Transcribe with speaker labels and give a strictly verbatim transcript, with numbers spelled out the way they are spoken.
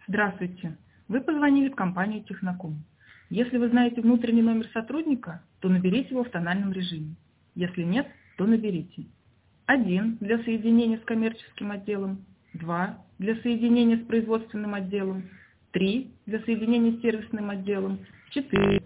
Speaker 1: Здравствуйте. Вы позвонили в компанию Техноком. Если вы знаете внутренний номер сотрудника, то наберите его в тональном режиме. Если нет, то наберите. один для соединения с коммерческим отделом, два для соединения с производственным отделом, три для соединения с сервисным отделом, четыре.